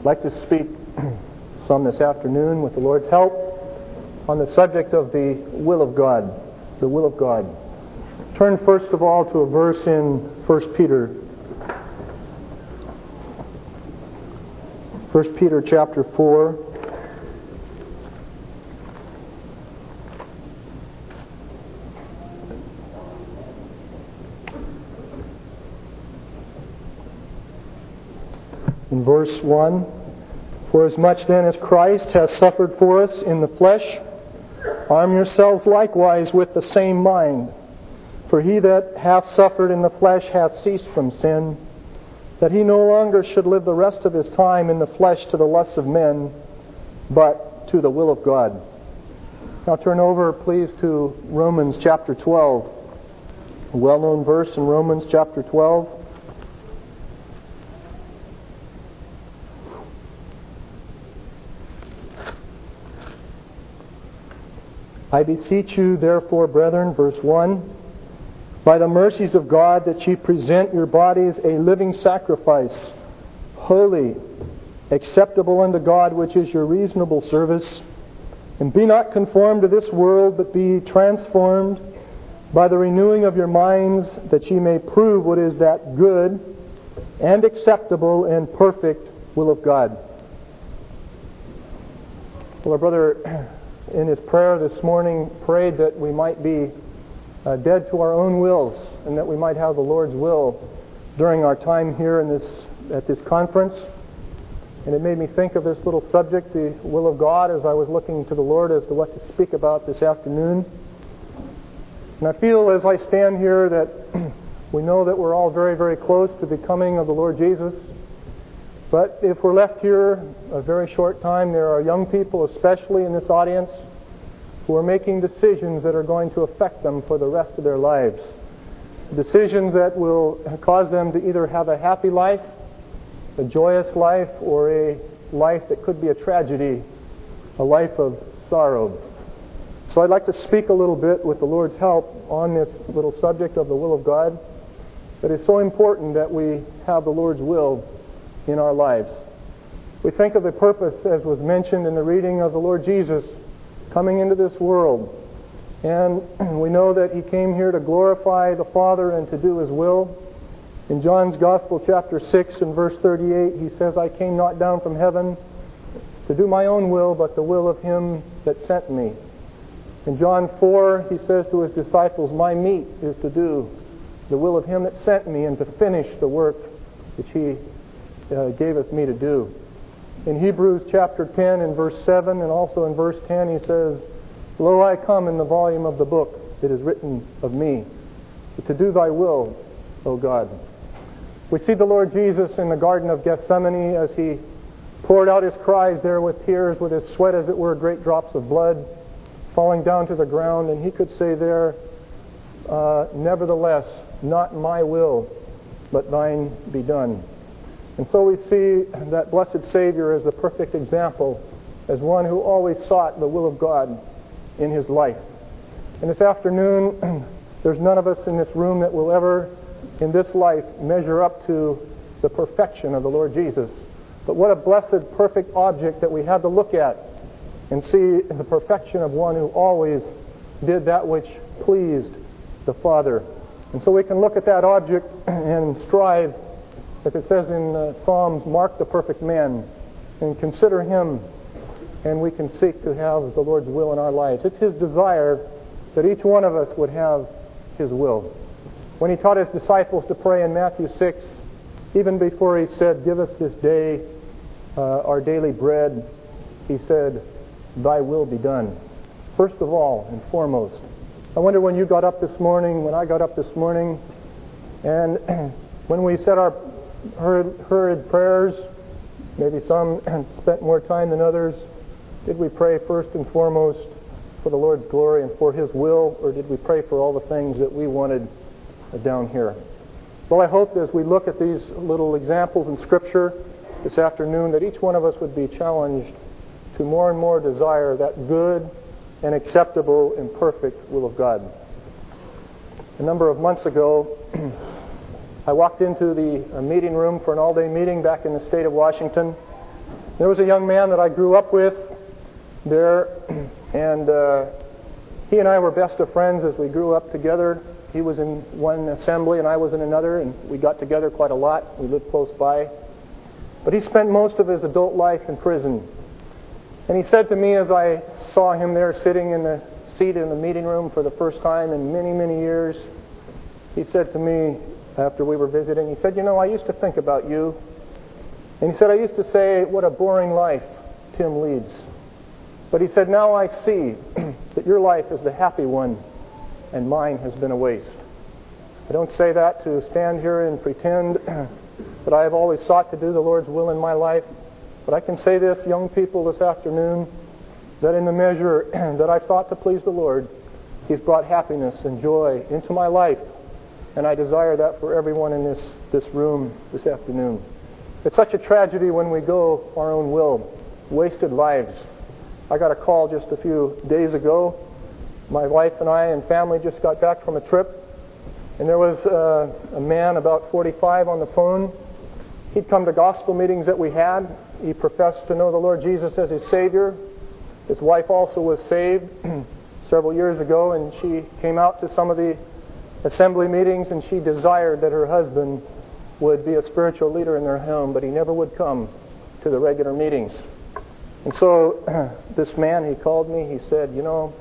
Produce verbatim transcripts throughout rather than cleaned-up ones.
I'd like to speak some this afternoon with the Lord's help on the subject of the will of God. The will of God. Turn first of all to a verse in First Peter. First Peter chapter four. In verse one, "For as much then as Christ has suffered for us in the flesh, arm yourselves likewise with the same mind. For he that hath suffered in the flesh hath ceased from sin, that he no longer should live the rest of his time in the flesh to the lust of men, but to the will of God." Now turn over, please, to Romans chapter twelve. A well-known verse in Romans chapter twelve. "I beseech you, therefore, brethren," verse one, "by the mercies of God, that ye present your bodies a living sacrifice, holy, acceptable unto God, which is your reasonable service. And be not conformed to this world, but be transformed by the renewing of your minds, that ye may prove what is that good and acceptable and perfect will of God." Well, our brother, in his prayer this morning, prayed that we might be uh, dead to our own wills, and that we might have the Lord's will during our time here in this at this conference. And it made me think of this little subject, the will of God, as I was looking to the Lord as to what to speak about this afternoon. And I feel as I stand here that we know that we're all very, very close to the coming of the Lord Jesus. But if we're left here a very short time, there are young people, especially in this audience, who are making decisions that are going to affect them for the rest of their lives. Decisions that will cause them to either have a happy life, a joyous life, or a life that could be a tragedy, a life of sorrow. So I'd like to speak a little bit with the Lord's help on this little subject of the will of God. It is so important that we have the Lord's will in our lives. We think of the purpose, as was mentioned in the reading of the Lord Jesus coming into this world. And we know that He came here to glorify the Father and to do His will. In John's Gospel, chapter six and verse thirty-eight, He says, "I came not down from heaven to do my own will, but the will of Him that sent me." In John four, He says to His disciples, "My meat is to do the will of Him that sent me and to finish the work which He uh, gaveth me to do." In Hebrews chapter ten and verse seven, and also in verse ten, He says, "Lo, I come in the volume of the book that is written of me, to do thy will, O God." We see the Lord Jesus in the Garden of Gethsemane as He poured out His cries there with tears, with His sweat, as it were, great drops of blood falling down to the ground. And He could say there, uh, "Nevertheless, not my will, but thine be done." And so we see that blessed Savior as the perfect example, as one who always sought the will of God in His life. And this afternoon, there's none of us in this room that will ever, in this life, measure up to the perfection of the Lord Jesus. But what a blessed, perfect object that we have to look at and see the perfection of one who always did that which pleased the Father. And so we can look at that object and strive, as it says in uh, Psalms, "Mark the perfect man," and consider him, and we can seek to have the Lord's will in our lives. It's His desire that each one of us would have His will. When He taught His disciples to pray in Matthew six, even before He said, "Give us this day uh, our daily bread," He said, "Thy will be done." First of all and foremost. I wonder when you got up this morning, when I got up this morning, and when we said our hurried, hurried prayers, maybe some spent more time than others, did we pray first and foremost for the Lord's glory and for His will, or did we pray for all the things that we wanted down here? Well, I hope as we look at these little examples in Scripture this afternoon that each one of us would be challenged to more and more desire that good and acceptable and perfect will of God. A number of months ago, I walked into the uh, meeting room for an all-day meeting back in the state of Washington, There was a young man that I grew up with there, and uh, he and I were best of friends as we grew up together. He was in one assembly and I was in another, and we got together quite a lot. We lived close by. But he spent most of his adult life in prison. And he said to me as I saw him there sitting in the seat in the meeting room for the first time in many, many years, he said to me after we were visiting, he said, you know, I used to think about you. And he said, I used to say, what a boring life Tim leads. But he said, now I see that your life is the happy one and mine has been a waste. I don't say that to stand here and pretend that I have always sought to do the Lord's will in my life. But I can say this, young people, this afternoon, that in the measure that I've sought to please the Lord, He's brought happiness and joy into my life. And I desire that for everyone in this, this room this afternoon. It's such a tragedy when we go our own will, wasted lives. I got a call just a few days ago. My wife and I and family just got back from a trip, and there was uh, a man about forty-five on the phone. He'd come to gospel meetings that we had. He professed to know the Lord Jesus as his Savior. His wife also was saved several years ago, and she came out to some of the assembly meetings, and she desired that her husband would be a spiritual leader in their home, but he never would come to the regular meetings. And so this man, he called me, he said, you know,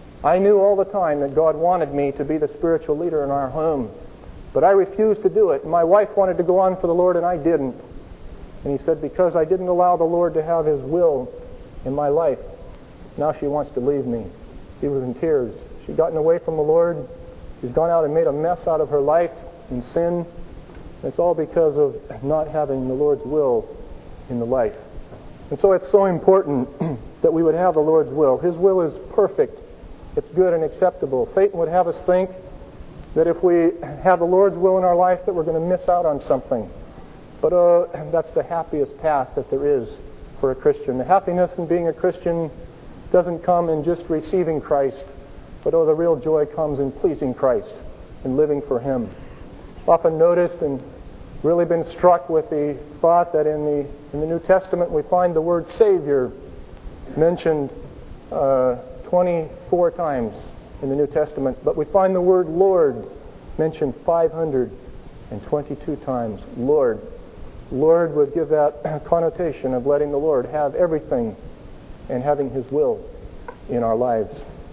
I knew all the time that God wanted me to be the spiritual leader in our home, but I refused to do it. My wife wanted to go on for the Lord, and I didn't. And he said, because I didn't allow the Lord to have His will in my life, now she wants to leave me. He was in tears. She'd gotten away from the Lord. She's gone out and made a mess out of her life in sin. It's all because of not having the Lord's will in the life. And so it's so important that we would have the Lord's will. His will is perfect. It's good and acceptable. Satan would have us think that if we have the Lord's will in our life that we're going to miss out on something. But uh, that's the happiest path that there is for a Christian. The happiness in being a Christian doesn't come in just receiving Christ, but oh, the real joy comes in pleasing Christ and living for Him. I've often noticed and really been struck with the thought that in the in the New Testament we find the word Savior mentioned uh, twenty-four times in the New Testament, but we find the word Lord mentioned five hundred twenty-two times. Lord. Lord would give that connotation of letting the Lord have everything and having His will in our lives.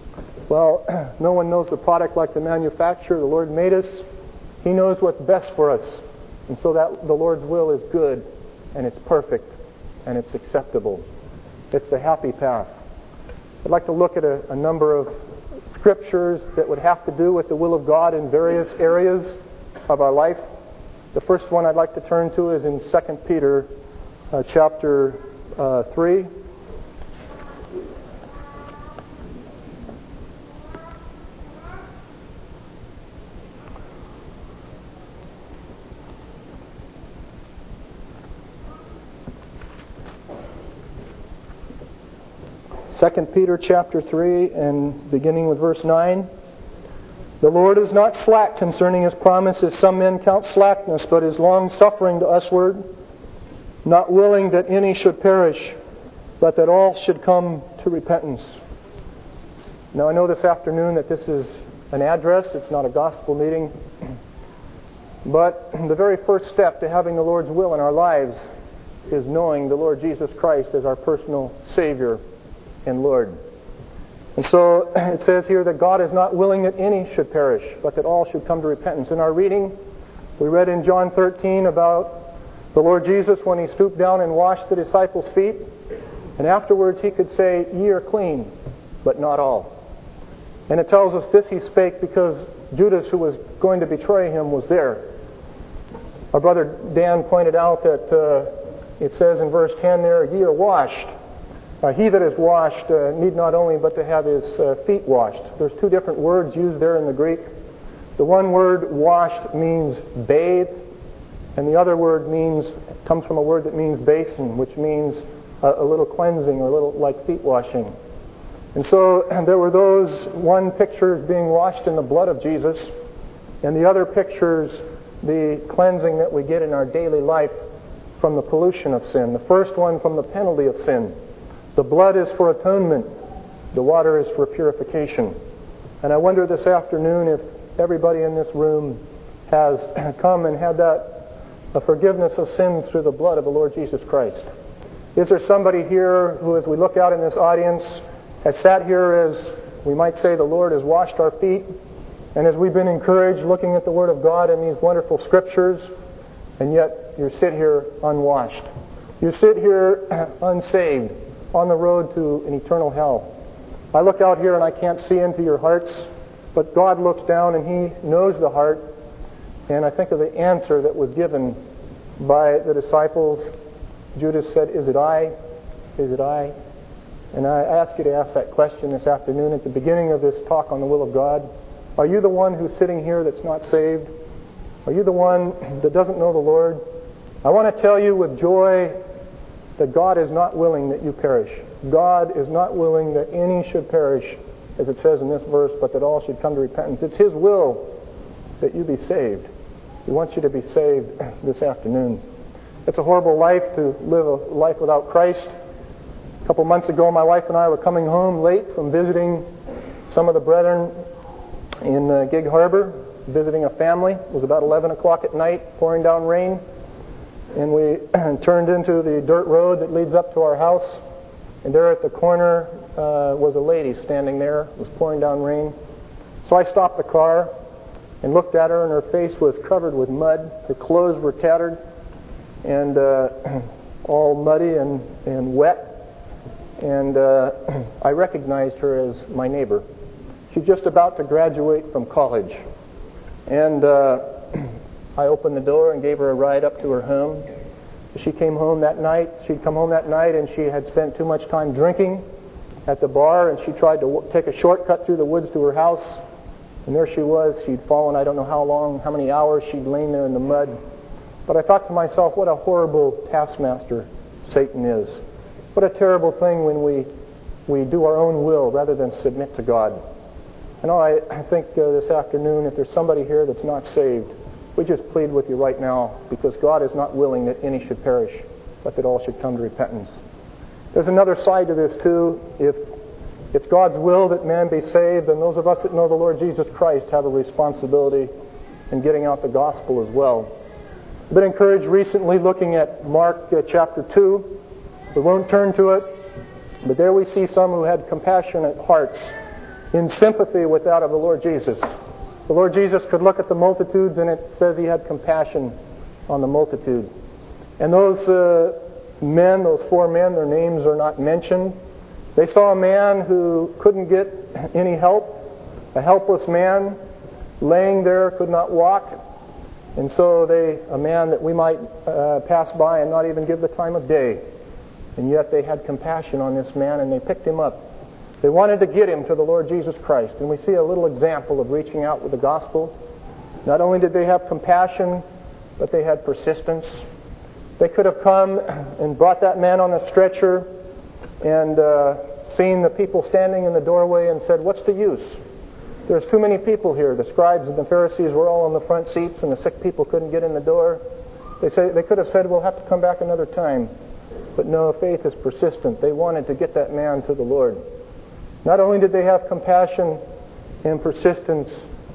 Well, no one knows the product like the manufacturer. The Lord made us. He knows what's best for us. And so that the Lord's will is good, and it's perfect, and it's acceptable. It's the happy path. I'd like to look at a, a number of scriptures that would have to do with the will of God in various areas of our life. The first one I'd like to turn to is in Second Peter uh, chapter uh, three. Second Peter chapter three, and beginning with verse nine. The Lord is not slack concerning His promise, as some men count slackness, but is long-suffering to usward, not willing that any should perish, but that all should come to repentance. Now I know this afternoon that this is an address, it's not a gospel meeting, but the very first step to having the Lord's will in our lives is knowing the Lord Jesus Christ as our personal Savior and Lord. And so it says here that God is not willing that any should perish, but that all should come to repentance. In our reading, we read in John thirteen about the Lord Jesus when He stooped down and washed the disciples' feet. And afterwards He could say, ye are clean, but not all. And it tells us this He spake because Judas, who was going to betray Him, was there. Our brother Dan pointed out that uh, it says in verse ten there, ye are washed. Uh, he that is washed uh, need not only but to have his uh, feet washed. There's two different words used there in the Greek. The one word washed means bathe, and the other word means comes from a word that means basin, which means a, a little cleansing or a little like feet washing. And so and there were those, one picture is being washed in the blood of Jesus, and the other pictures the cleansing that we get in our daily life from the pollution of sin. The first one from the penalty of sin. The blood is for atonement. The water is for purification. And I wonder this afternoon if everybody in this room has come and had that a forgiveness of sins through the blood of the Lord Jesus Christ. Is there somebody here who, as we look out in this audience, has sat here as, we might say, the Lord has washed our feet, and as we've been encouraged looking at the Word of God and these wonderful Scriptures, and yet you sit here unwashed. You sit here unsaved, on the road to an eternal hell. I look out here and I can't see into your hearts, but God looks down and He knows the heart. And I think of the answer that was given by the disciples. Judas said, "Is it I? Is it I?" And I ask you to ask that question this afternoon at the beginning of this talk on the will of God. Are you the one who's sitting here that's not saved? Are you the one that doesn't know the Lord? I want to tell you with joy that God is not willing that you perish. God is not willing that any should perish, as it says in this verse, but that all should come to repentance. It's His will that you be saved. He wants you to be saved this afternoon. It's a horrible life to live a life without Christ. A couple months ago, my wife and I were coming home late from visiting some of the brethren in uh, Gig Harbor, visiting a family. It was about eleven o'clock at night, pouring down rain. And we turned into the dirt road that leads up to our house. And there at the corner uh, was a lady standing there. It was pouring down rain. So I stopped the car and looked at her, and her face was covered with mud. Her clothes were tattered and uh, all muddy and, and wet. And uh, I recognized her as my neighbor. She's just about to graduate from college. And uh, I opened the door and gave her a ride up to her home. She came home that night. She'd come home that night and she had spent too much time drinking at the bar, and she tried to w- take a shortcut through the woods to her house. And there she was. She'd fallen, I don't know how long, how many hours she'd lain there in the mud. But I thought to myself, what a horrible taskmaster Satan is. What a terrible thing when we we do our own will rather than submit to God. I know I, I think uh, this afternoon, if there's somebody here that's not saved, we just plead with you right now, because God is not willing that any should perish, but that all should come to repentance. There's another side to this too. If it's God's will that man be saved, then those of us that know the Lord Jesus Christ have a responsibility in getting out the gospel as well. I've been encouraged recently looking at Mark uh, chapter two. We won't turn to it, but there we see some who had compassionate hearts in sympathy with that of the Lord Jesus. The Lord Jesus could look at the multitudes, and it says He had compassion on the multitude. And those uh, men, those four men, their names are not mentioned. They saw a man who couldn't get any help, a helpless man, laying there, could not walk. And so they, a man that we might uh, pass by and not even give the time of day. And yet they had compassion on this man, and they picked him up. They wanted to get him to the Lord Jesus Christ. And we see a little example of reaching out with the gospel. Not only did they have compassion, but they had persistence. They could have come and brought that man on a stretcher and uh, seen the people standing in the doorway and said, "What's the use? There's too many people here." The scribes and the Pharisees were all on the front seats, and the sick people couldn't get in the door. They say they could have said, "We'll have to come back another time." But no, faith is persistent. They wanted to get that man to the Lord. Not only did they have compassion and persistence,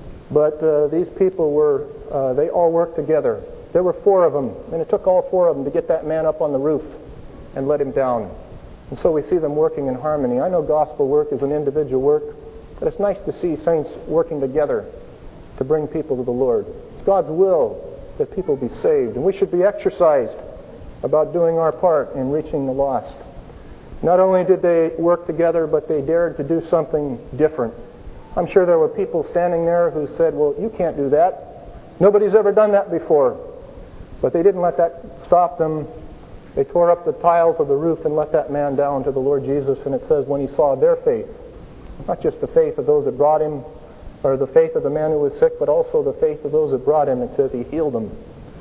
but uh, these people were, uh, they all worked together. There were four of them, and it took all four of them to get that man up on the roof and let him down. And so we see them working in harmony. I know gospel work is an individual work, but it's nice to see saints working together to bring people to the Lord. It's God's will that people be saved, and we should be exercised about doing our part in reaching the lost. Not only did they work together, but they dared to do something different. I'm sure there were people standing there who said, "Well, you can't do that. Nobody's ever done that before." But they didn't let that stop them. They tore up the tiles of the roof and let that man down to the Lord Jesus. And it says when He saw their faith, not just the faith of those that brought him, or the faith of the man who was sick, but also the faith of those that brought him, it says He healed them.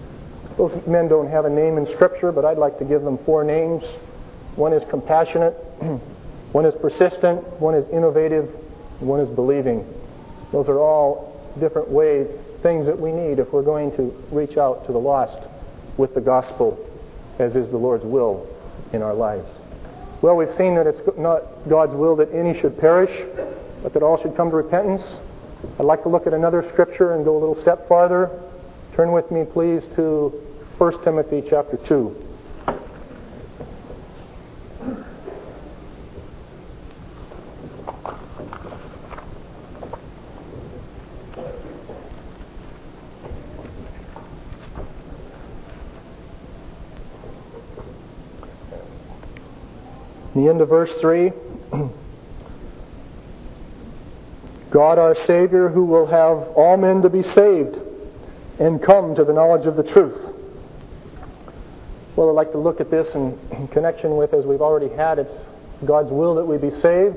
Those men don't have a name in Scripture, but I'd like to give them four names. One is compassionate, one is persistent, one is innovative, and one is believing. Those are all different ways, things that we need if we're going to reach out to the lost with the gospel. as is the Lord's will in our lives. Well, we've seen that it's not God's will that any should perish, but that all should come to repentance. I'd like to look at another scripture and go a little step farther. Turn with me, please, to First Timothy chapter two. The end of verse three. God our Savior, who will have all men to be saved and come to the knowledge of the truth. Well, I'd like to look at this in, in connection with, as we've already had, it's God's will that we be saved,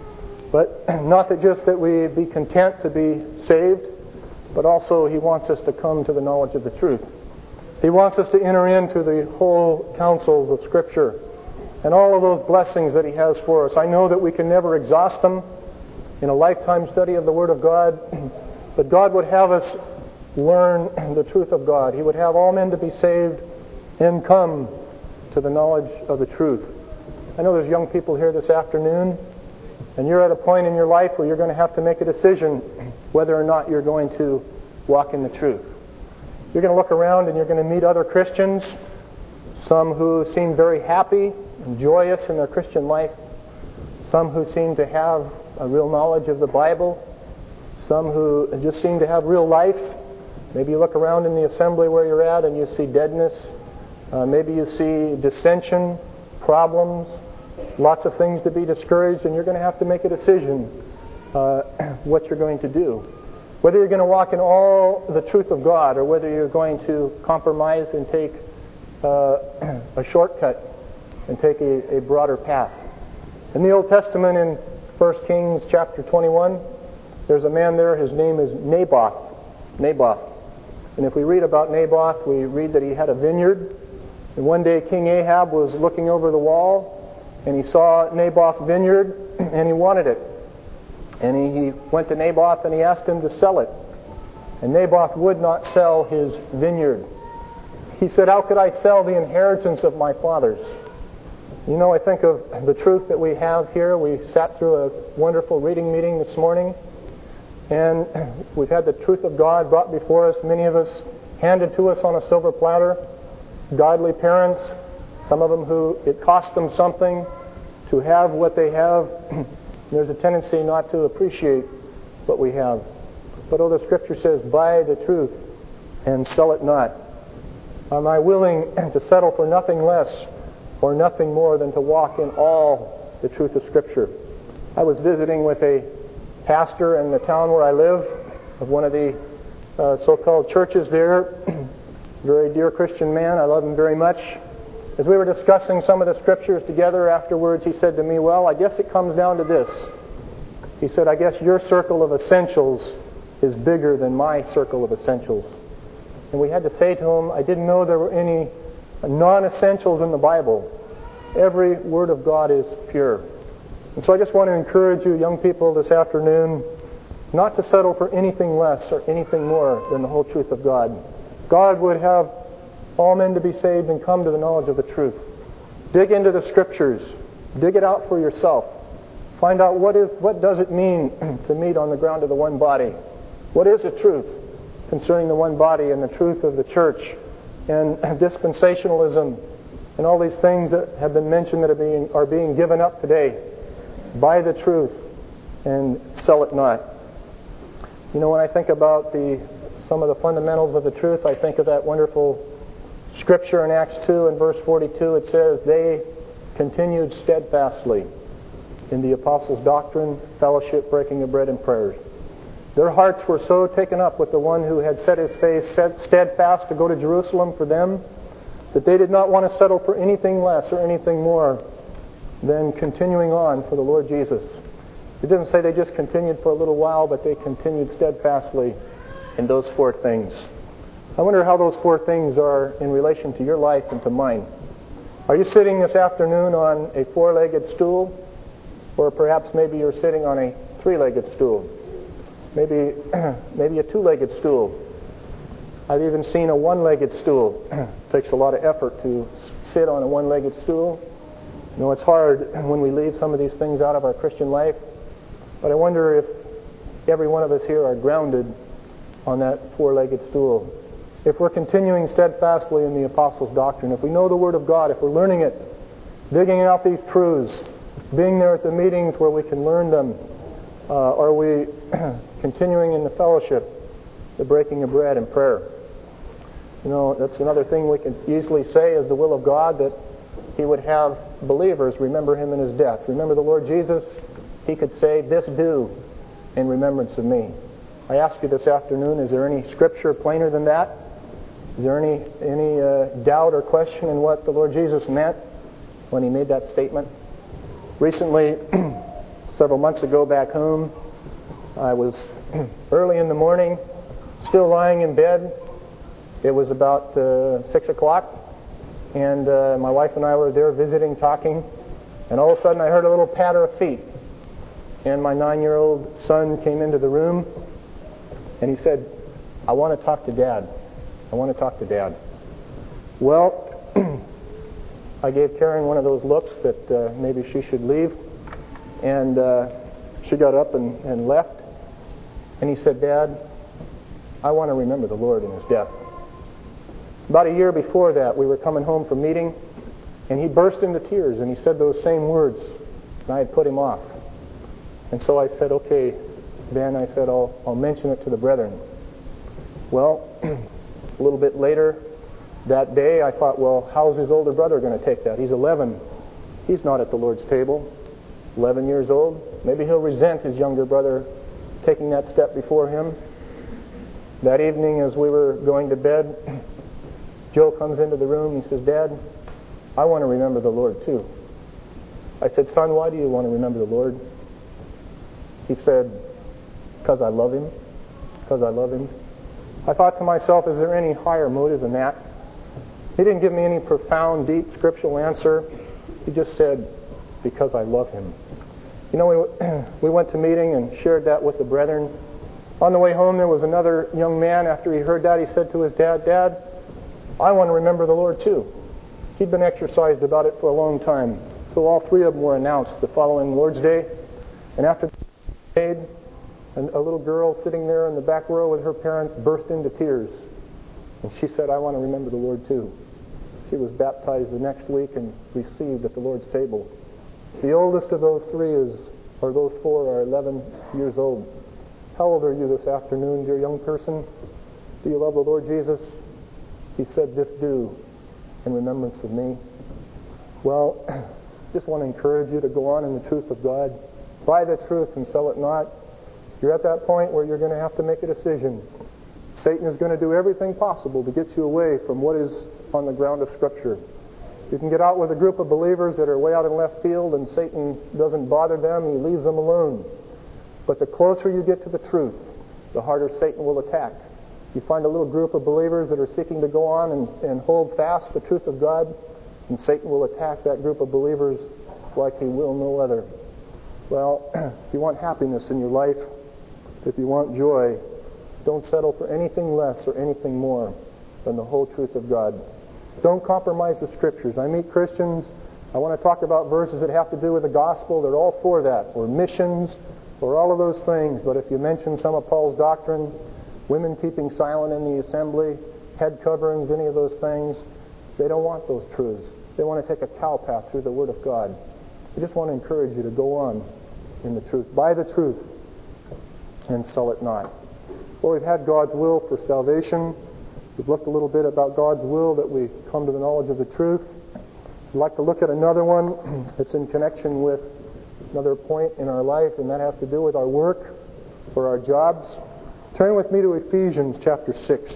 but not that just that we be content to be saved, but also He wants us to come to the knowledge of the truth. He wants us to enter into the whole counsels of Scripture and all of those blessings that He has for us. I know that we can never exhaust them in a lifetime study of the Word of God, but God would have us learn the truth of God. He would have all men to be saved and come to the knowledge of the truth. I know there's young people here this afternoon, and you're at a point in your life where you're going to have to make a decision whether or not you're going to walk in the truth. You're going to look around and you're going to meet other Christians, some who seem very happy and joyous in their Christian life, some who seem to have a real knowledge of the Bible, some who just seem to have real life. Maybe you look around in the assembly where you're at and you see deadness. Uh, maybe you see dissension, problems, lots of things to be discouraged, and you're going to have to make a decision uh, what you're going to do. Whether you're going to walk in all the truth of God or whether you're going to compromise and take uh, a shortcut and take a, a broader path. In the Old Testament, in First Kings chapter twenty-one, there's a man there, his name is Naboth. Naboth. And if we read about Naboth, we read that he had a vineyard. And one day King Ahab was looking over the wall, and he saw Naboth's vineyard, and he wanted it. And he, he went to Naboth and he asked him to sell it. And Naboth would not sell his vineyard. He said, "How could I sell the inheritance of my fathers?" You know, I think of the truth that we have here. We sat through a wonderful reading meeting this morning, and we've had the truth of God brought before us, many of us handed to us on a silver platter. Godly parents, some of them who it cost them something to have what they have. There's a tendency not to appreciate what we have. But oh, the Scripture says, "Buy the truth and sell it not." Am I willing to settle for nothing less or nothing more than to walk in all the truth of Scripture? I was visiting with a pastor in the town where I live, of one of the uh, so-called churches there. Very dear Christian man. I love him very much. As we were discussing some of the Scriptures together afterwards, he said to me, "Well, I guess it comes down to this." He said, "I guess your circle of essentials is bigger than my circle of essentials." And we had to say to him, I didn't know there were any non-essentials in the Bible. Every word of God is pure. And so I just want to encourage you, young people, this afternoon, not to settle for anything less or anything more than the whole truth of God. God would have all men to be saved and come to the knowledge of the truth. Dig into the Scriptures. Dig it out for yourself. Find out what is what does it mean to meet on the ground of the one body. What is the truth concerning the one body and the truth of the church and dispensationalism and all these things that have been mentioned that are being, are being given up today. Buy the truth and sell it not. You know, when I think about the some of the fundamentals of the truth, I think of that wonderful Scripture in Acts two and verse forty-two. It says, "They continued steadfastly in the apostles' doctrine, fellowship, breaking of bread, and prayers." Their hearts were so taken up with the one who had set his face steadfast to go to Jerusalem for them that they did not want to settle for anything less or anything more than continuing on for the Lord Jesus. It didn't say they just continued for a little while, but they continued steadfastly in those four things. I wonder how those four things are in relation to your life and to mine. Are you sitting this afternoon on a four-legged stool? Or perhaps maybe you're sitting on a three-legged stool. Maybe maybe a two-legged stool. I've even seen a one-legged stool. It takes a lot of effort to sit on a one-legged stool. You know, it's hard when we leave some of these things out of our Christian life, but I wonder if every one of us here are grounded on that four-legged stool. If we're continuing steadfastly in the Apostles' doctrine, if we know the Word of God, if we're learning it, digging out these truths, being there at the meetings where we can learn them, uh, are we continuing in the fellowship, the breaking of bread and prayer? You know, that's another thing we can easily say is the will of God, that He would have believers remember Him in His death. Remember the Lord Jesus? He could say, "This do in remembrance of me." I ask you this afternoon, is there any scripture plainer than that? Is there any, any uh, doubt or question in what the Lord Jesus meant when He made that statement? Recently, several months ago back home, I was early in the morning, still lying in bed. It was about uh, six o'clock, and uh, my wife and I were there visiting, talking, and all of a sudden I heard a little patter of feet. And my nine-year-old son came into the room, and he said, "I want to talk to Dad. I want to talk to Dad." Well, I gave Karen one of those looks that uh, maybe she should leave, and uh, she got up and, and left. And he said, "Dad, I want to remember the Lord in His death." About a year before that, we were coming home from meeting, and he burst into tears, and he said those same words, and I had put him off. And so I said, "Okay, Ben," I said, I'll, I'll mention it to the brethren. Well, a little bit later that day, I thought, well, how's his older brother going to take that? He's eleven. He's not at the Lord's table. eleven years old. Maybe he'll resent his younger brother taking that step before him. That evening, as we were going to bed, Joe comes into the room. He says, "Dad, I want to remember the Lord too." I said, "Son, why do you want to remember the Lord?" He said, "Because I love Him. Because I love Him." I thought to myself, is there any higher motive than that? He didn't give me any profound, deep scriptural answer. He just said, "Because I love Him." You know, we, we went to meeting and shared that with the brethren. On the way home, there was another young man. After he heard that, he said to his dad, "Dad, I want to remember the Lord too." He'd been exercised about it for a long time. So all three of them were announced the following Lord's Day. And after and a little girl sitting there in the back row with her parents burst into tears. And she said, "I want to remember the Lord too." She was baptized the next week and received at the Lord's table. The oldest of those three is, or those four are eleven years old. How old are you this afternoon, dear young person? Do you love the Lord Jesus? He said, "This do in remembrance of me." Well, just want to encourage you to go on in the truth of God. Buy the truth and sell it not. You're at that point where you're going to have to make a decision. Satan is going to do everything possible to get you away from what is on the ground of Scripture. You can get out with a group of believers that are way out in left field, and Satan doesn't bother them. He leaves them alone. But the closer you get to the truth, the harder Satan will attack. You find a little group of believers that are seeking to go on and, and hold fast the truth of God, and Satan will attack that group of believers like he will no other. Well, if you want happiness in your life, if you want joy, don't settle for anything less or anything more than the whole truth of God. Don't compromise the Scriptures. I meet Christians, I want to talk about verses that have to do with the gospel. They're all for that, or missions, or all of those things. But if you mention some of Paul's doctrine, women keeping silent in the assembly, head coverings, any of those things, they don't want those truths. They want to take a cow path through the Word of God. I just want to encourage you to go on in the truth. Buy the truth and sell it not. Well, we've had God's will for salvation. We've looked a little bit about God's will that we come to the knowledge of the truth. I'd like to look at another one that's in connection with another point in our life, and that has to do with our work or our jobs. Turn with me to Ephesians chapter six.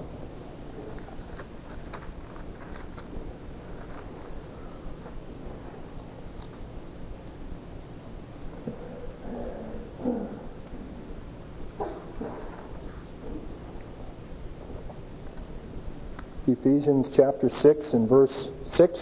Ephesians chapter six and verse six.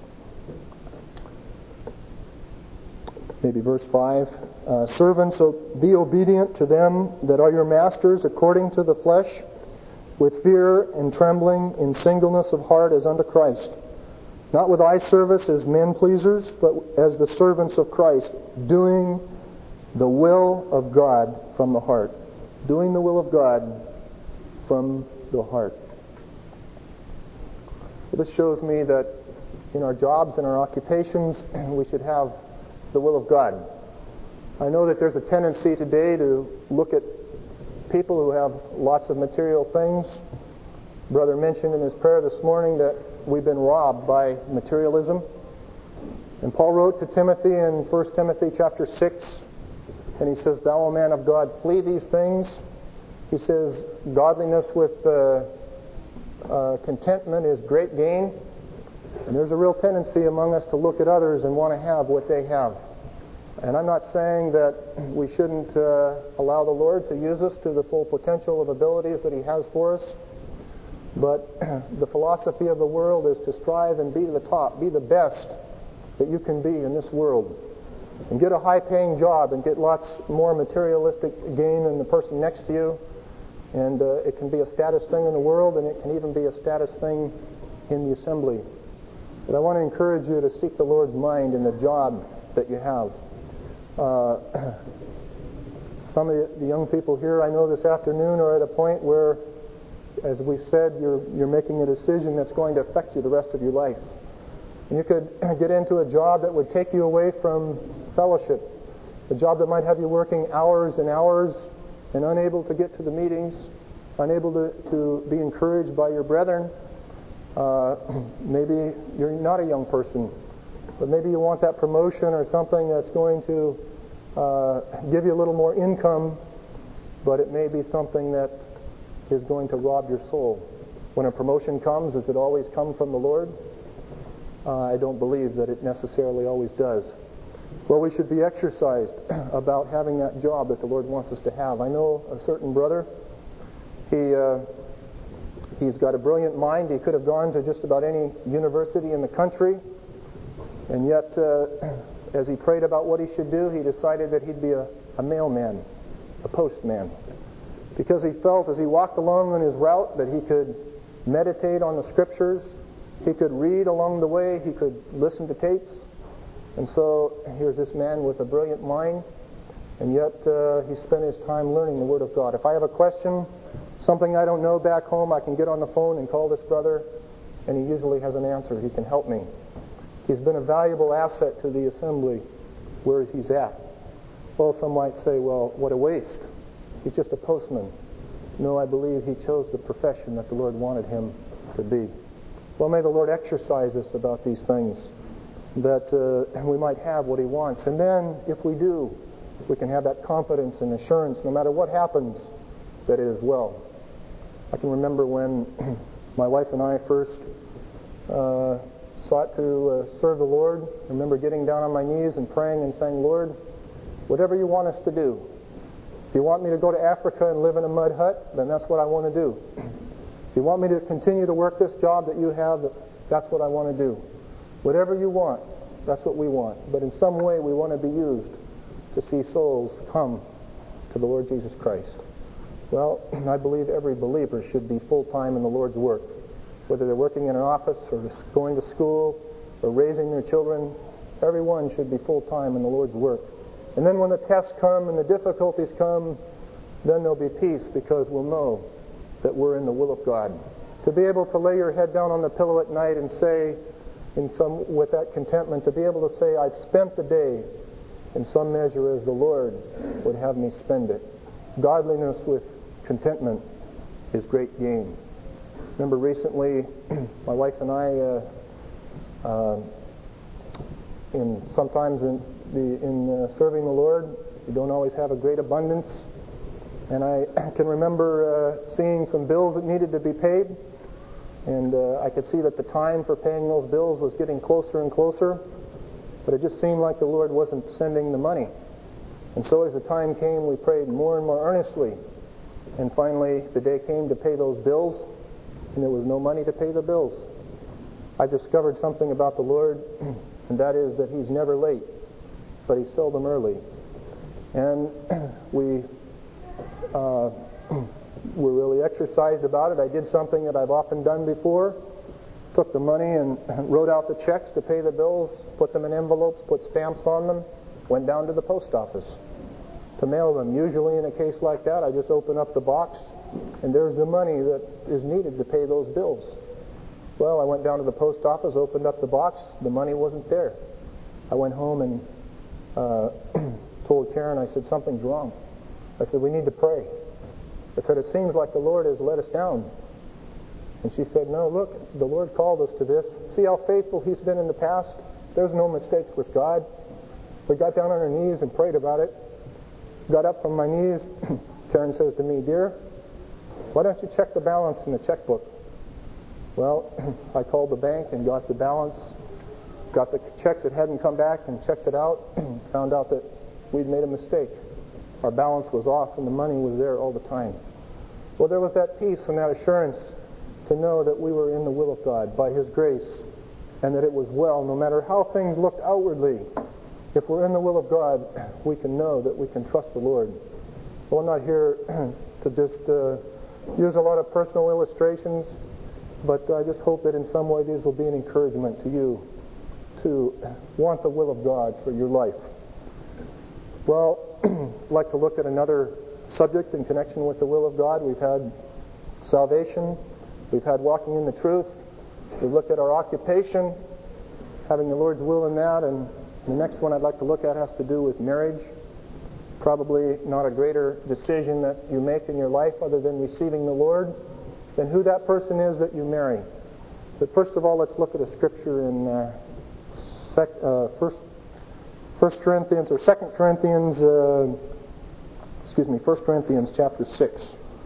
Maybe verse five. Uh, Servants, be obedient to them that are your masters according to the flesh, with fear and trembling, in singleness of heart as unto Christ. not with eye service as men pleasers, but as the servants of Christ, doing the will of God from the heart. Doing the will of God from the heart. This shows me that in our jobs and our occupations, we should have the will of God. I know that there's a tendency today to look at people who have lots of material things. Brother mentioned in his prayer this morning that we've been robbed by materialism. And Paul wrote to Timothy in First Timothy chapter six, and he says, "Thou, O man of God, flee these things." He says, "Godliness with uh, uh, contentment is great gain." And there's a real tendency among us to look at others and want to have what they have. And I'm not saying that we shouldn't uh, allow the Lord to use us to the full potential of abilities that He has for us. But the philosophy of the world is to strive and be the top, be the best that you can be in this world. And get a high-paying job and get lots more materialistic gain than the person next to you. And uh, it can be a status thing in the world, and it can even be a status thing in the assembly. But I want to encourage you to seek the Lord's mind in the job that you have. Uh, some of the young people here I know this afternoon are at a point where, as we said, you're, you're making a decision that's going to affect you the rest of your life. And you could get into a job that would take you away from fellowship, a job that might have you working hours and hours and unable to get to the meetings, unable to, to be encouraged by your brethren. Uh, maybe you're not a young person, but maybe you want that promotion or something that's going to uh, give you a little more income, but it may be something that is going to rob your soul. When a promotion comes, does it always come from the Lord? Uh, I don't believe that it necessarily always does. Well, we should be exercised about having that job that the Lord wants us to have. I know a certain brother. He uh, he's got a brilliant mind. He could have gone to just about any university in the country, and yet, uh, as he prayed about what he should do, he decided that he'd be a, a mailman, a postman, because he felt as he walked along on his route that he could meditate on the Scriptures. He could read along the way. He could listen to tapes. And so here's this man with a brilliant mind, and yet uh, he spent his time learning the Word of God. If I have a question, something I don't know back home, I can get on the phone and call this brother, and he usually has an answer. He can help me. He's been a valuable asset to the assembly where he's at. Well, some might say, well, what a waste. He's just a postman. No, I believe he chose the profession that the Lord wanted him to be. Well, may the Lord exercise us about these things, that uh, we might have what He wants. And then, if we do, we can have that confidence and assurance, no matter what happens, that it is well. I can remember when my wife and I first uh, sought to uh, serve the Lord. I remember getting down on my knees and praying and saying, "Lord, whatever You want us to do. If You want me to go to Africa and live in a mud hut, then that's what I want to do. If You want me to continue to work this job that You have, that's what I want to do. Whatever You want, that's what we want. But in some way, we want to be used to see souls come to the Lord Jesus Christ." Well, I believe every believer should be full-time in the Lord's work. Whether they're working in an office or going to school or raising their children, everyone should be full-time in the Lord's work. And then when the tests come and the difficulties come, then there'll be peace, because we'll know that we're in the will of God. To be able to lay your head down on the pillow at night and say, in some, with that contentment, to be able to say, "I've spent the day in some measure as the Lord would have me spend it." Godliness with contentment is great gain. Remember recently, my wife and I, uh, uh, in sometimes in the in uh, serving the Lord, we don't always have a great abundance. And I can remember uh, seeing some bills that needed to be paid. And uh, I could see that the time for paying those bills was getting closer and closer. But it just seemed like the Lord wasn't sending the money. And so as the time came, we prayed more and more earnestly. And finally, the day came to pay those bills, and there was no money to pay the bills. I discovered something about the Lord, and that is that He's never late, but He's seldom early. And we uh, were really exercised about it. I did something that I've often done before. took the money and wrote out the checks to pay the bills, put them in envelopes, put stamps on them, went down to the post office to mail them. Usually in a case like that, I just open up the box and there's the money that is needed to pay those bills. Well, I went down to the post office, opened up the box, the money wasn't there. I went home and uh, told Karen, I said, something's wrong. I said, we need to pray. I said, it seems like the Lord has let us down. And she said, no, look, the Lord called us to this. See how faithful He's been in the past? There's no mistakes with God. We got down on our knees and prayed about it. Got up from my knees. Karen says to me, dear, why don't you check the balance in the checkbook? Well, I called the bank and got the balance, got the checks that hadn't come back and checked it out, found out that we'd made a mistake. Our balance was off and the money was there all the time. Well, there was that peace and that assurance to know that we were in the will of God by His grace and that it was well, no matter how things looked outwardly. If we're in the will of God, we can know that we can trust the Lord. Well, I'm not here to just uh, use a lot of personal illustrations, but I just hope that in some way these will be an encouragement to you to want the will of God for your life. Well, I'd like to look at another subject in connection with the will of God. We've had salvation. We've had walking in the truth. We've looked at our occupation, having the Lord's will in that, and the next one I'd like to look at has to do with marriage. Probably not a greater decision that you make in your life other than receiving the Lord than who that person is that you marry. But first of all, let's look at a scripture in uh, sec, uh, first, First Corinthians or Second Corinthians. Uh, excuse me, First Corinthians chapter six.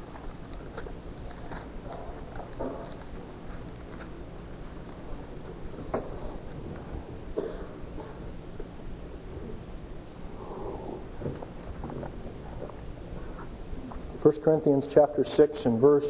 First Corinthians chapter six and verse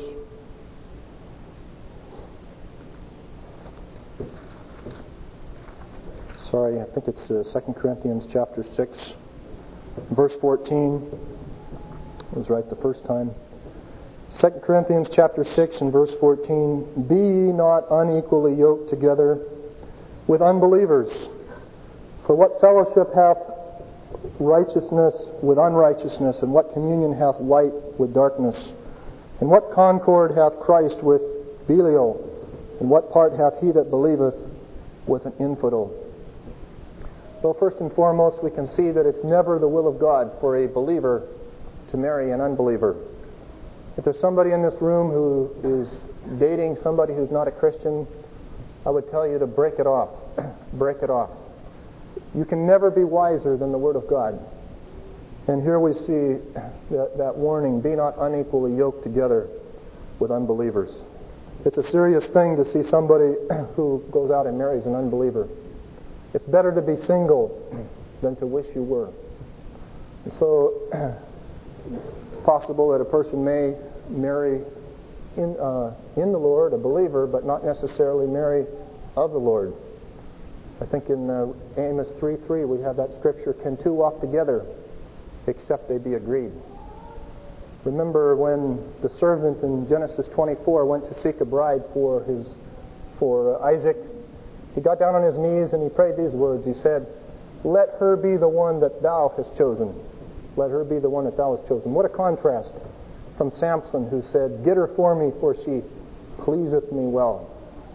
sorry, I think it's uh, Second Corinthians chapter six, verse fourteen. I was right the first time. Second Corinthians chapter six and verse fourteen. Be ye not unequally yoked together with unbelievers. For what fellowship hath righteousness with unrighteousness, and what communion hath light with darkness? And what concord hath Christ with Belial? And what part hath he that believeth with an infidel? Well, first and foremost, we can see that it's never the will of God for a believer to marry an unbeliever. If there's somebody in this room who is dating somebody who's not a Christian, I would tell you to break it off. Break it off. You can never be wiser than the Word of God. And here we see that, that warning, be not unequally yoked together with unbelievers. It's a serious thing to see somebody who goes out and marries an unbeliever. It's better to be single than to wish you were. And so it's possible that a person may marry in, uh, in the Lord, a believer, but not necessarily marry of the Lord. I think in uh, Amos three three we have that scripture, can two walk together except they be agreed? Remember when the servant in Genesis twenty-four went to seek a bride for his for uh, Isaac? He got down on his knees and he prayed these words. He said, let her be the one that thou hast chosen. Let her be the one that thou hast chosen. What a contrast from Samson, who said, get her for me, for she pleaseth me well.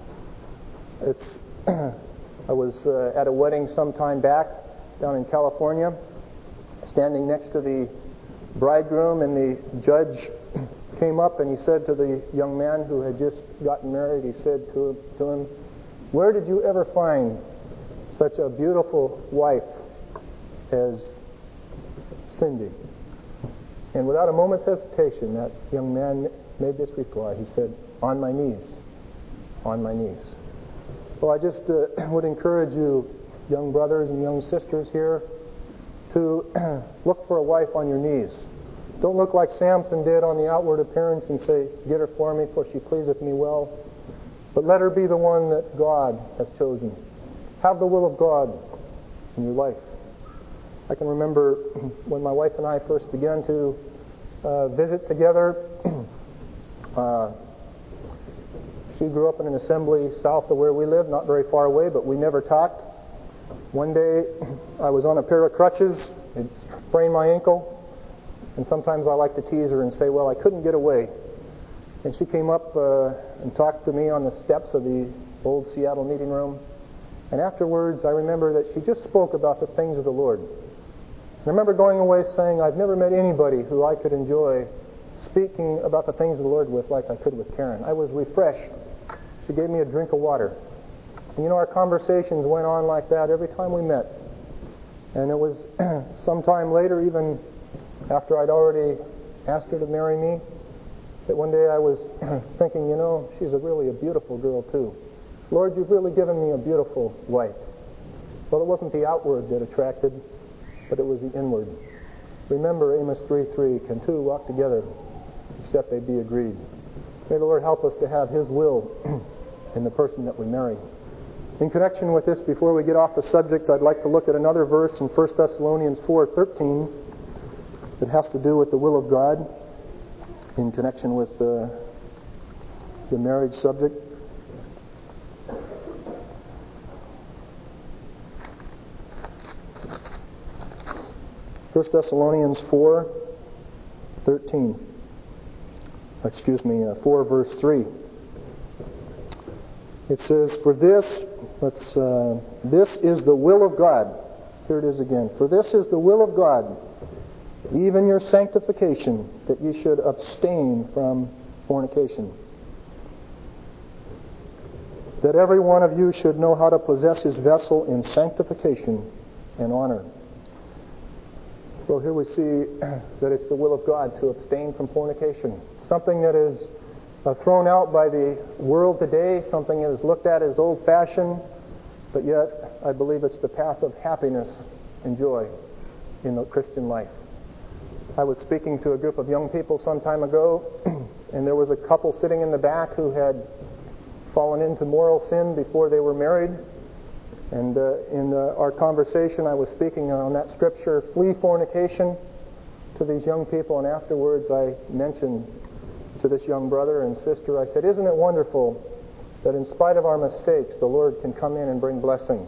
It's I was uh, at a wedding some time back down in California, standing next to the bridegroom, and the judge came up and he said to the young man who had just gotten married, he said to, to him, where did you ever find such a beautiful wife as Cindy? And without a moment's hesitation, that young man made this reply. He said, on my knees, on my knees. Well, I just uh, would encourage you, young brothers and young sisters here, to look for a wife on your knees. Don't look like Samson did on the outward appearance and say, get her for me, for she pleaseth me well. But let her be the one that God has chosen. Have the will of God in your life. I can remember when my wife and I first began to uh, visit together, uh, She grew up in an assembly south of where we live, not very far away, but we never talked. One day, I was on a pair of crutches. It sprained my ankle. And sometimes I like to tease her and say, well, I couldn't get away. And she came up uh, and talked to me on the steps of the old Seattle meeting room. And afterwards, I remember that she just spoke about the things of the Lord. I remember going away saying, I've never met anybody who I could enjoy speaking about the things of the Lord with like I could with Karen. I was refreshed. She gave me a drink of water. And you know, our conversations went on like that every time we met. And it was some time later, even after I'd already asked her to marry me, that one day I was thinking, you know, she's a really a beautiful girl too. Lord, you've really given me a beautiful wife. Well, it wasn't the outward that attracted, but it was the inward. Remember Amos three three, can two walk together except they be agreed? May the Lord help us to have His will in the person that we marry. In connection with this, before we get off the subject, I'd like to look at another verse in First Thessalonians four thirteen that has to do with the will of God in connection with uh, the marriage subject. First Thessalonians four thirteen. Excuse me, uh, four verse three. It says, "For this, let's, uh, this is the will of God." Here it is again. "For this is the will of God, even your sanctification, that you should abstain from fornication. That every one of you should know how to possess his vessel in sanctification and honor." Well, here we see that it's the will of God to abstain from fornication. Something that is uh, thrown out by the world today, something that is looked at as old-fashioned, but yet I believe it's the path of happiness and joy in the Christian life. I was speaking to a group of young people some time ago, and there was a couple sitting in the back who had fallen into moral sin before they were married. And uh, in uh, our conversation, I was speaking on that scripture, "Flee fornication," to these young people, and afterwards I mentioned to this young brother and sister, I said, "Isn't it wonderful that in spite of our mistakes, the Lord can come in and bring blessing?"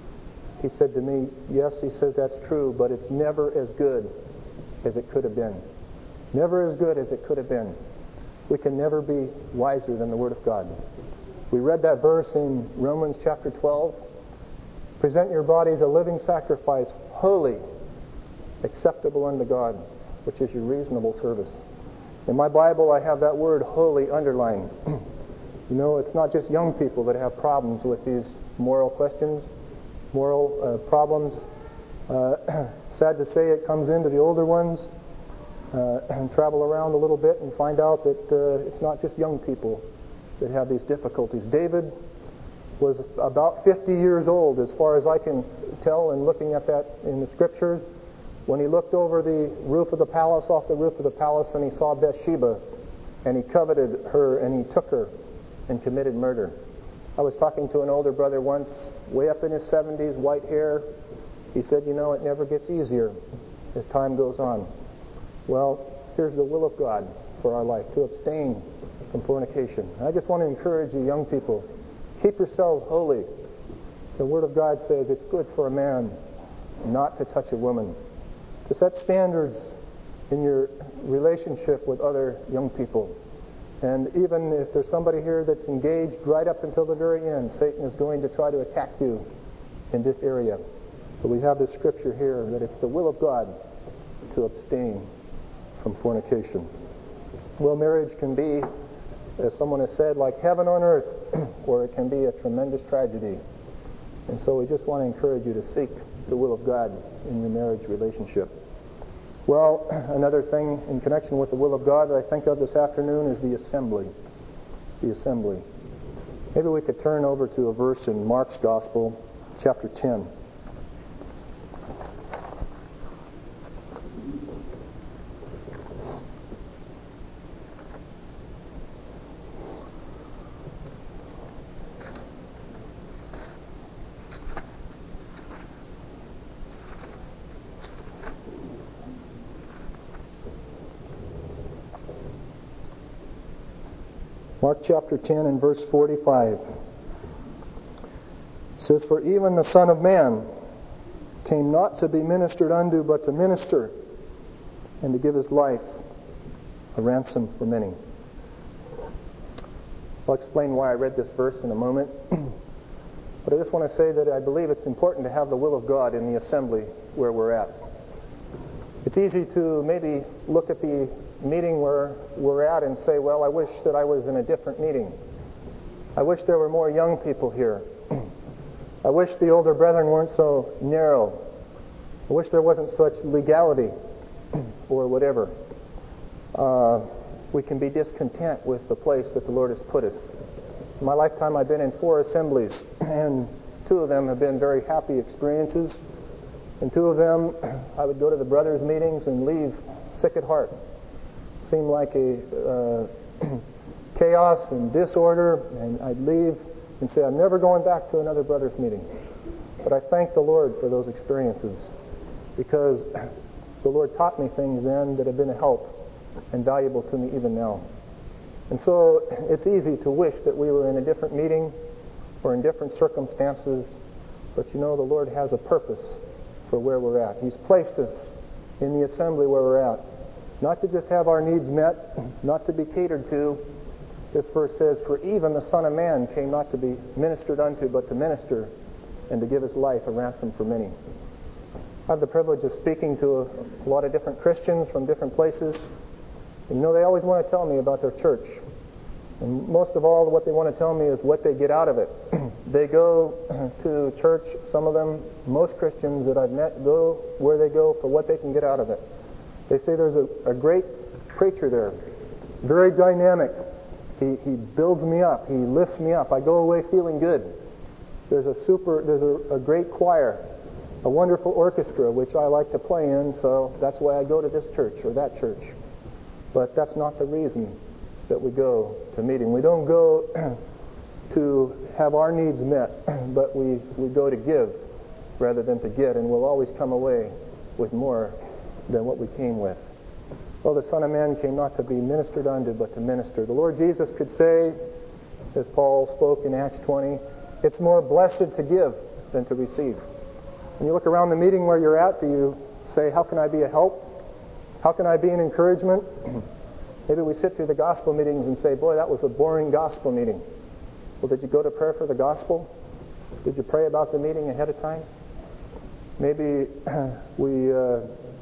He said to me, "Yes," he said, "that's true, but it's never as good as it could have been. Never as good as it could have been. We can never be wiser than the Word of God." We read that verse in Romans chapter twelve. "Present your bodies a living sacrifice, holy, acceptable unto God, which is your reasonable service." In my Bible, I have that word holy underlined. You know, it's not just young people that have problems with these moral questions, moral uh, problems. Uh, sad to say, it comes into the older ones uh, and travel around a little bit and find out that uh, it's not just young people that have these difficulties. David was about fifty years old, as far as I can tell, in looking at that in the scriptures, when he looked over the roof of the palace, off the roof of the palace, and he saw Bathsheba, and he coveted her, and he took her and committed murder. I was talking to an older brother once, way up in his seventies, white hair. He said, "You know, it never gets easier as time goes on." Well, here's the will of God for our life, to abstain from fornication. I just want to encourage you young people, keep yourselves holy. The Word of God says it's good for a man not to touch a woman. To set standards in your relationship with other young people. And even if there's somebody here that's engaged right up until the very end, Satan is going to try to attack you in this area. But we have this scripture here that it's the will of God to abstain from fornication. Well, marriage can be, as someone has said, like heaven on earth, or it can be a tremendous tragedy. And so we just want to encourage you to seek the will of God in your marriage relationship. Well, another thing in connection with the will of God that I think of this afternoon is the assembly. The assembly. Maybe we could turn over to a verse in Mark's Gospel, chapter ten. Mark chapter ten and verse forty-five. It says, "For even the Son of Man came not to be ministered unto, but to minister, and to give his life a ransom for many." I'll explain why I read this verse in a moment. But I just want to say that I believe it's important to have the will of God in the assembly where we're at. It's easy to maybe look at the meeting where we're at and say, well, I wish that I was in a different meeting. I wish there were more young people here. I wish the older brethren weren't so narrow. I wish there wasn't such legality or whatever. Uh, we can be discontent with the place that the Lord has put us. In my lifetime, I've been in four assemblies, and two of them have been very happy experiences. And two of them, I would go to the brothers' meetings and leave sick at heart. Seemed like a uh, chaos and disorder, and I'd leave and say, I'm never going back to another brothers' meeting. But I thank the Lord for those experiences, because the Lord taught me things then that have been a help and valuable to me even now. And so it's easy to wish that we were in a different meeting or in different circumstances, but you know the Lord has a purpose for where we're at. He's placed us in the assembly where we're at, not to just have our needs met, not to be catered to. This verse says, "For even the Son of Man came not to be ministered unto, but to minister, and to give his life a ransom for many." I have the privilege of speaking to a, a lot of different Christians from different places. And you know, they always want to tell me about their church. And most of all, what they want to tell me is what they get out of it. They go to church, some of them, most Christians that I've met, go where they go for what they can get out of it. They say there's a, a great preacher there, very dynamic. He, he builds me up. He lifts me up. I go away feeling good. There's a super, there's a, a great choir, a wonderful orchestra, which I like to play in, so that's why I go to this church or that church. But that's not the reason that we go to meeting. We don't go to have our needs met, but we, we go to give rather than to get, and we'll always come away with more than what we came with. Well, the Son of Man came not to be ministered unto, but to minister. The Lord Jesus could say, as Paul spoke in Acts twenty, it's more blessed to give than to receive. When you look around the meeting where you're at, do you say, how can I be a help? How can I be an encouragement? Maybe we sit through the gospel meetings and say, boy, that was a boring gospel meeting. Well, did you go to prayer for the gospel? Did you pray about the meeting ahead of time? Maybe we uh,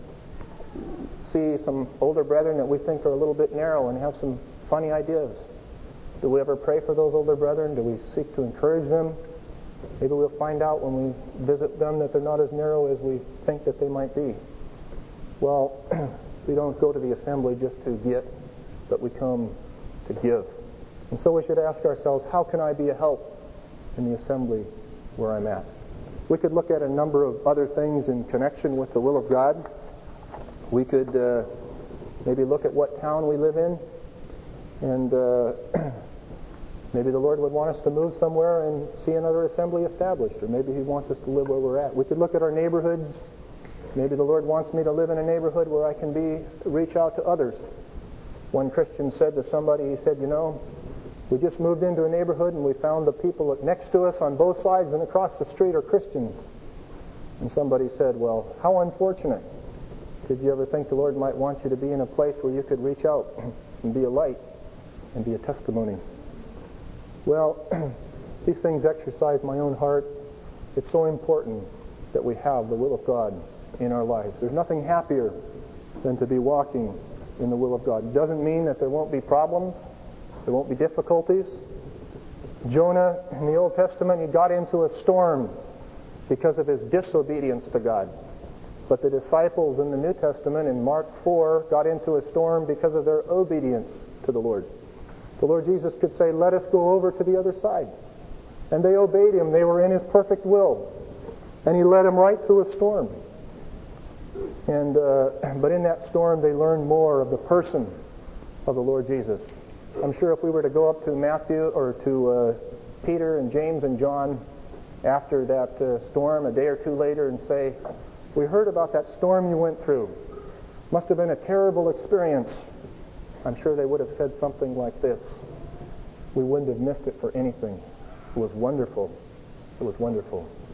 see some older brethren that we think are a little bit narrow and have some funny ideas. Do we ever pray for those older brethren? Do we seek to encourage them? Maybe we'll find out when we visit them that they're not as narrow as we think that they might be. Well, we don't go to the assembly just to get, but we come to give. And so we should ask ourselves, how can I be a help in the assembly where I'm at? We could look at a number of other things in connection with the will of God. We could uh, maybe look at what town we live in, and uh, maybe the Lord would want us to move somewhere and see another assembly established, or maybe He wants us to live where we're at. We could look at our neighborhoods. Maybe the Lord wants me to live in a neighborhood where I can be reach out to others. One Christian said to somebody, he said, you know, we just moved into a neighborhood and we found the people next to us on both sides and across the street are Christians. And somebody said, well, how unfortunate. Did you ever think the Lord might want you to be in a place where you could reach out and be a light and be a testimony? Well, these things exercise my own heart. It's so important that we have the will of God in our lives. There's nothing happier than to be walking in the will of God. It doesn't mean that there won't be problems, there won't be difficulties. Jonah in the Old Testament, he got into a storm because of his disobedience to God. But the disciples in the New Testament in Mark four got into a storm because of their obedience to the Lord. The Lord Jesus could say, let us go over to the other side. And they obeyed Him. They were in His perfect will. And He led them right through a storm. And uh, but in that storm, they learned more of the person of the Lord Jesus. I'm sure if we were to go up to Matthew or to uh, Peter and James and John after that uh, storm a day or two later and say, we heard about that storm you went through. Must have been a terrible experience. I'm sure they would have said something like this. we wouldn't have missed it for anything. It was wonderful. It was wonderful.